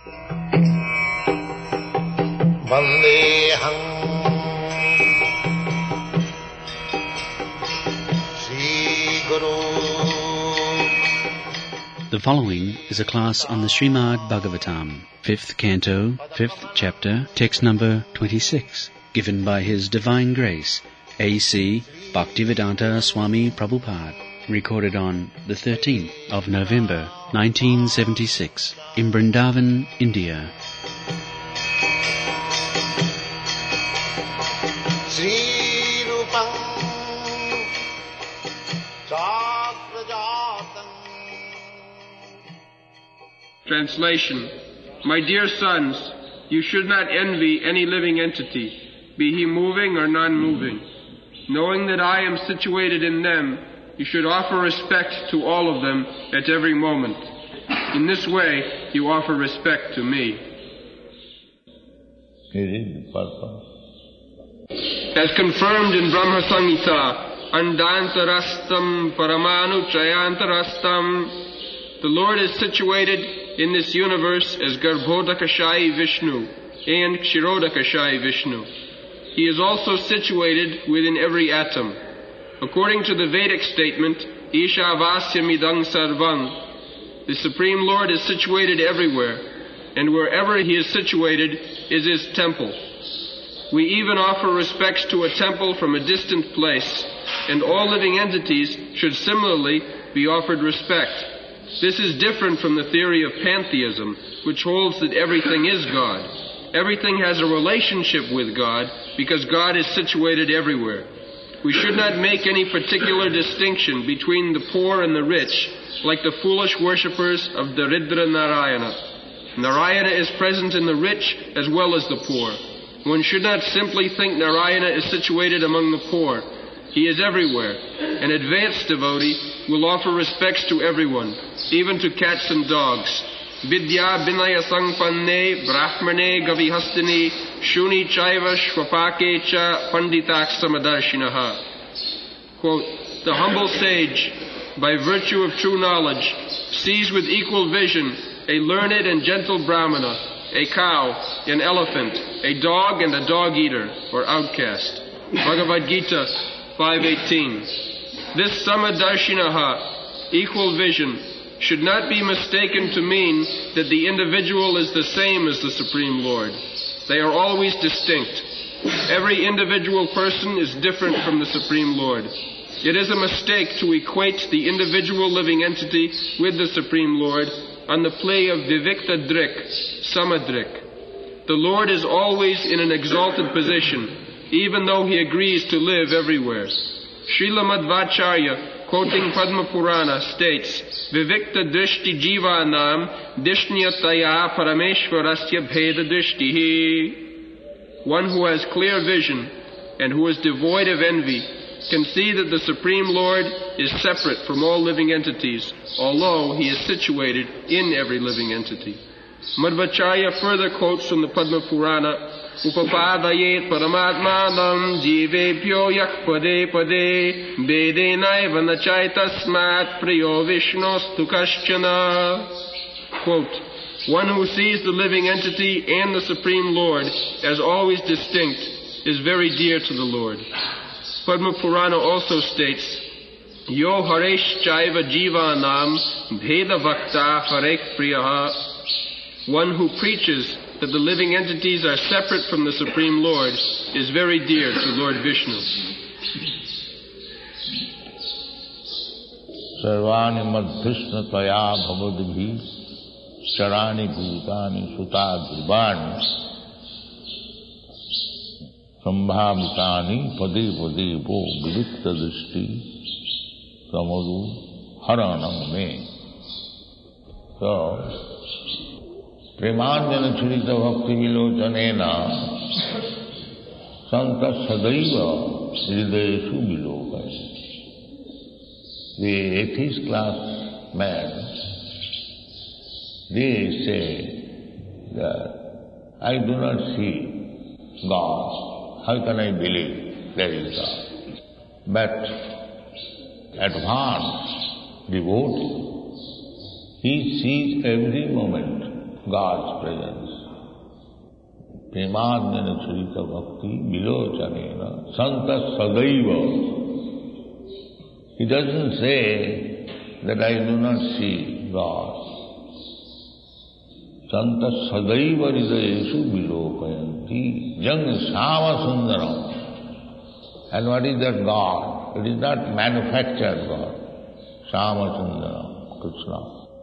Vandeham Sri Guru. The following is a class on the Srimad Bhagavatam, 5th Canto, 5th Chapter, text number 26, given by His Divine Grace, A.C. Bhaktivedanta Swami Prabhupada, recorded on the 13th of November, 1976, in Vrindavan, India. Sri Rupam Chakrajatam. Translation. My dear sons, you should not envy any living entity, be he moving or non-moving. Knowing that I am situated in them, you should offer respect to all of them at every moment. In this way, you offer respect to me. As confirmed in Brahma Samhita, Andantarastam Paramanu Chayantarastam, the Lord is situated in this universe as Garbhodakashayi Vishnu and Kshirodakashayi Vishnu. He is also situated within every atom. According to the Vedic statement, Ishavasya Sarvang, the Supreme Lord is situated everywhere, and wherever He is situated is His temple. We even offer respects to a temple from a distant place, and all living entities should similarly be offered respect. This is different from the theory of pantheism, which holds that everything is God. Everything has a relationship with God because God is situated everywhere. We should not make any particular distinction between the poor and the rich, like the foolish worshippers of Daridra Narayana. Narayana is present in the rich as well as the poor. One should not simply think Narayana is situated among the poor. He is everywhere. An advanced devotee will offer respects to everyone, even to cats and dogs. Vidya binaya sangpanne brahmane gavihastini shuni chaiva shvapake cha panditaksamadarshinaha. Quote, the humble sage, by virtue of true knowledge, sees with equal vision a learned and gentle brahmana, a cow, an elephant, a dog, and a dog-eater, or outcast. Bhagavad Gita 5:18. This samadarshinaha, equal vision, should not be mistaken to mean that the individual is the same as the Supreme Lord. They are always distinct. Every individual person is different from the Supreme Lord. It is a mistake to equate the individual living entity with the Supreme Lord on the play of Vivikta Drik, Samadrik. The Lord is always in an exalted position, even though He agrees to live everywhere. Srila Madhvacharya, quoting Padma Purana, states, Vivikta Drishti Jivanam Dishnyataya Parameshwarasya Bheda Drishtihi. One who has clear vision and who is devoid of envy can see that the Supreme Lord is separate from all living entities, although He is situated in every living entity. Madhvacharya further quotes from the Padma Purana, Upapadayet Paramatmanam Jivebhyo Yak Pade Pade Bedenaiva Nachaitasmat Priyo Vishnostu Kaschana. Quote, one who sees the living entity and the Supreme Lord as always distinct is very dear to the Lord. Padma Purana also states, Yo Haresh Chaiva Jivanam Bheda Vakta Harek Priyaha. One who preaches that the living entities are separate from the Supreme Lord is very dear to Lord Vishnu. Sarvani madhishna taya bhavadibhi charani bhutani sutadribani sambhamitani pade pade vo vivikta drishti samadu haranam me. So, Premanjana Chirita Bhakti Vilocanena Santa Sadaiva Hridayeshu Vilokai. The atheist class men, they say that I do not see God. How can I believe there is God? But advanced devotee, he sees every moment God's presence. Premadhyana Churita Bhakti Vilochanena Santa Sadaiva. He doesn't say that I do not see God. Santa Sadaiva Hridayeshu Vilokayanti Jang Sama Sundaram. And what is that God? It is not manufactured God. Sama Sundaram, Krishna.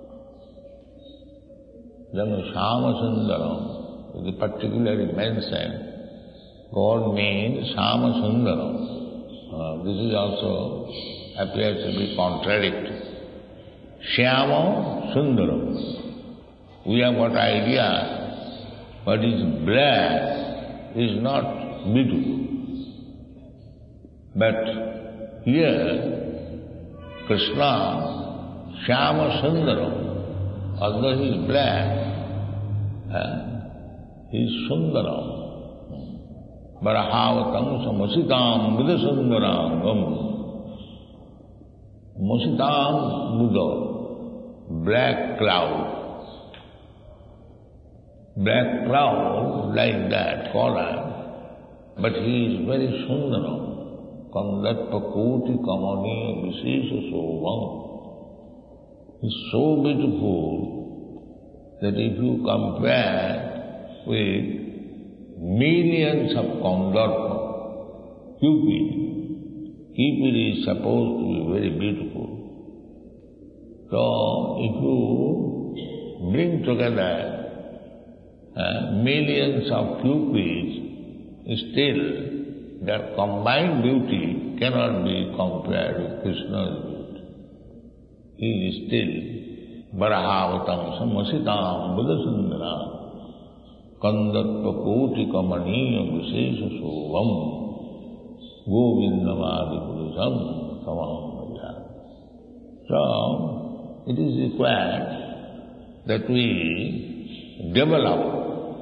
Jang Sama Sundaram is particularly mentioned. God means Sama Sundaram. This is also appears to be contradictory. Shyama Sundaram. We have got idea what is black is not beautiful. But here, Krishna, Shyama Sundaram, although he is black, he is Sundaram. Barahavatam samasitam buddha sundarangam. Masitam Buddha, black cloud. Black cloud like that, color, but he is very sundaram. Kandatpa koti kamani visesha sovam. He is so beautiful that if you compare with millions of Kandarpa, Cupid is supposed to be very beautiful. So if you bring together millions of Cupids, still their combined beauty cannot be compared with Krishna's beauty. He is still Barahavatam Samasitam Buddhasundaram Kandatpa Koti Kamaniya Visesha Sovam Govindamadi Purusam Samamaya. So, it is required that we develop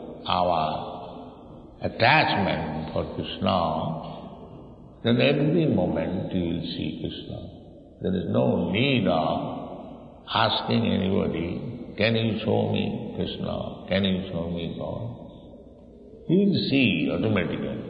our attachment for Krishna, then every moment you will see Krishna. There is no need of asking anybody, can you show me Krishna? Can you show me God? You will see automatically.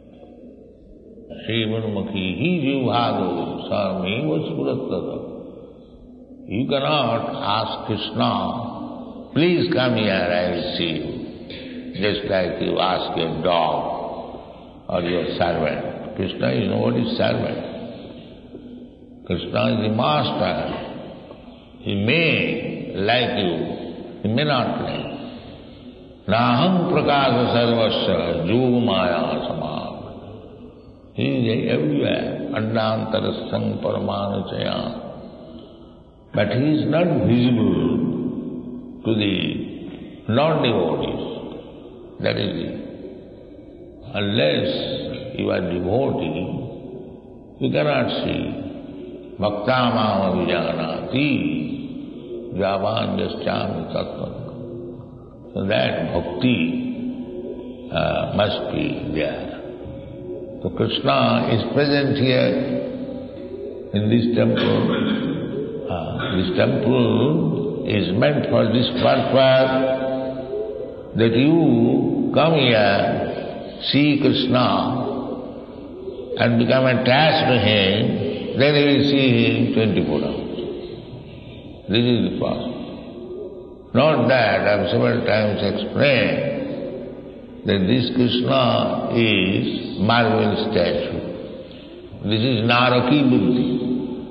Shri Manmukhi hi jivhado sameva spurattata. You cannot ask Krishna, please come here, I will see you. Just like you ask your dog or your servant. Krishna is nobody's servant. Krishna is the master. He may like you, he may not like you. Naham prakasa sarvasya jugmaya samad. He is everywhere. Andantarasang paramanachaya. But he is not visible to the non-devotees. That is it. Unless you are devotee, you cannot see. Bhaktamama vijanati javan jasyami tattvam. So that bhakti must be there. So Krishna is present here in this temple. This temple is meant for this purpose, that you come here, see Krishna, and become attached to him, then you will see him 24 hours. This is the first. Not that, I have several times explained, that this Krishna is marble statue. This is Naraki Buddhi.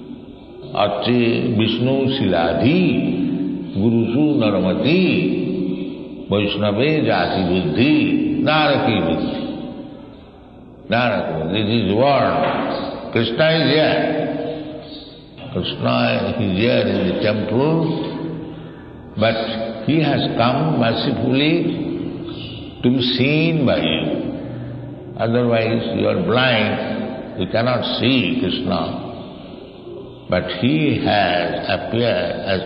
Ache Vishnu Siladhi, Gurusu Naramati, Vaishnave Jati Buddhi, Naraki Buddhi. Naraki Buddhi, this is word. Krishna is here. Krishna is here in the temple, but he has come mercifully to be seen by you. Otherwise you are blind, you cannot see Krishna. But he has appeared as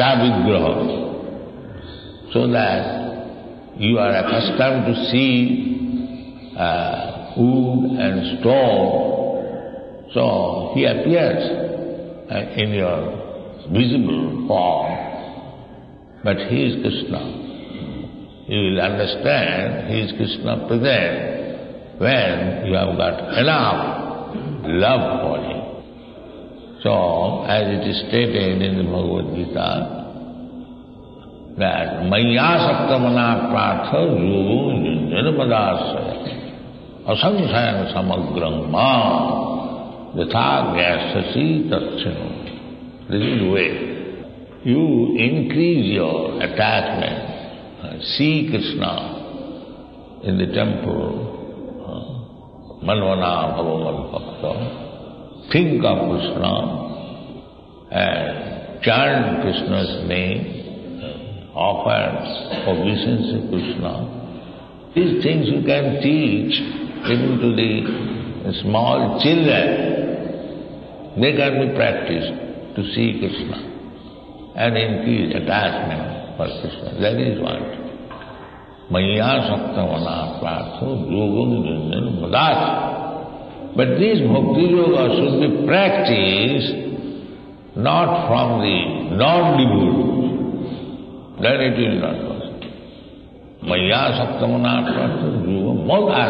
Archa-vigraha, so that you are accustomed to see wood and stone. So he appears in your visible form, but he is Krishna. You will understand he is Krishna present when you have got enough love for him. So, as it is stated in the Bhagavad Gita, that Maya Saptamana Pratha Yogo Nirmadasaya Asamsayan Samagram Ma Yatha Gyasasi Tatchino. This is the way. You increase your attachment. See Krishna in the temple. Manvana Bhagavan Bhakta. Think of Krishna and chant Krishna's name. Offer obeisance to Krishna. These things you can teach even to the small children. They can be practiced to see Krishna and increase attachment for Krishna. That is what. Maya Saptamana Pratho Yogam Junjan Madach. But this Bhakti Yoga should be practiced not from the non-devotee. Then it is not possible. Maya Saptamana Pratha Yoga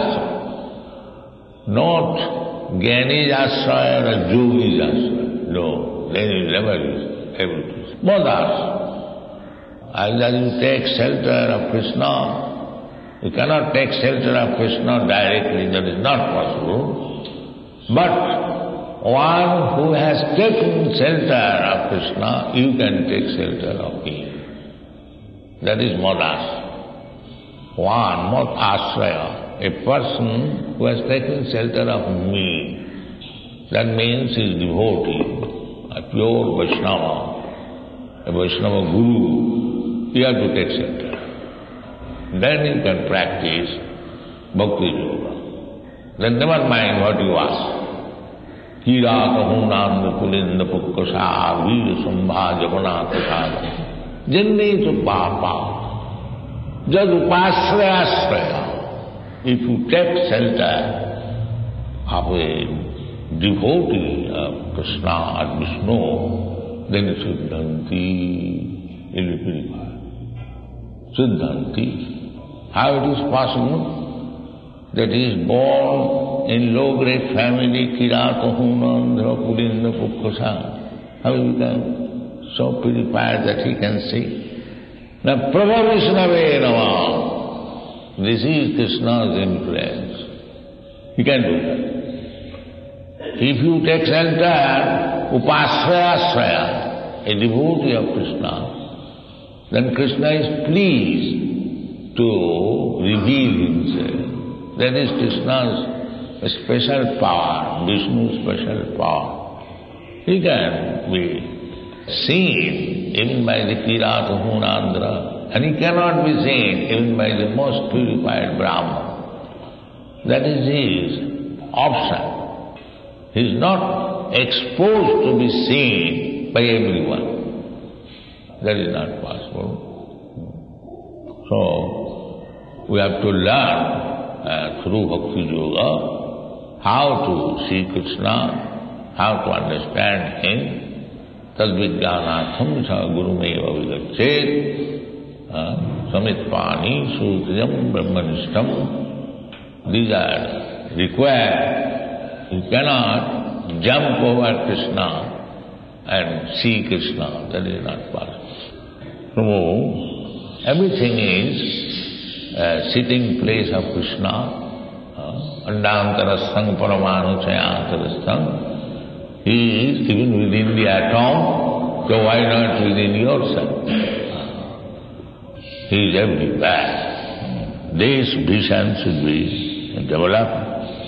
Madach. Not Jnani's ashraya or Yogi's ashraya. No, then you never is able to see. Madach. Either you take shelter of Krishna, you cannot take shelter of Krishna directly, that is not possible. But one who has taken shelter of Krishna, you can take shelter of him. That is modas. One, more ashraya, a person who has taken shelter of me. That means he is devotee, a pure Vaishnava, a Vaishnava guru. You have to take shelter. Then you can practice Bhakti Yoga. Then never mind what you ask. Kirata Hunanda Kulinda Pukkasa Veer Sambha Jagannath Saga. Jannatu Papa. Jad Upasraya Asraya. If you take shelter of a devotee of Krishna or Vishnu, then Siddhanti will be purified. Siddhanti. How it is possible that he is born in low-grade family, Kirata Hunandra Pulinda Pukkasa? How he can so purified that he can see? Now, Prabhu Vishnave Nama. This is Krishna's influence. He can do that. If you take shelter, Upasraya Asraya, a devotee of Krishna, then Krishna is pleased to reveal himself. That is Krishna's special power, Vishnu's special power. He can be seen even by the Kirata Hunandra, and he cannot be seen even by the most purified Brahman. That is his option. He is not exposed to be seen by everyone. That is not possible. So, we have to learn through Bhakti Yoga how to see Krishna, how to understand him. Tadvijnanatham sa gurumeva vigachet samitpani sutrijam brahmanishtam. These are required. You cannot jump over Krishna and see Krishna. That is not possible. So, everything is sitting place of Krishna. Andantarastham paramanuchayantarastham. He is even within the atom, so why not within yourself? He is everywhere. This vision should be developed.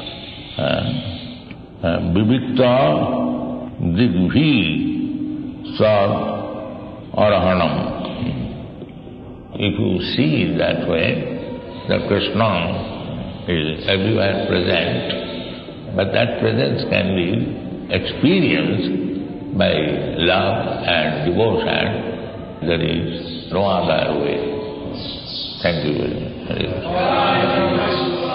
Vivikta digvi sad arahanam. If you see that way, the Krishna is everywhere present, but that presence can be experienced by love and devotion. There is no other way. Thank you very much.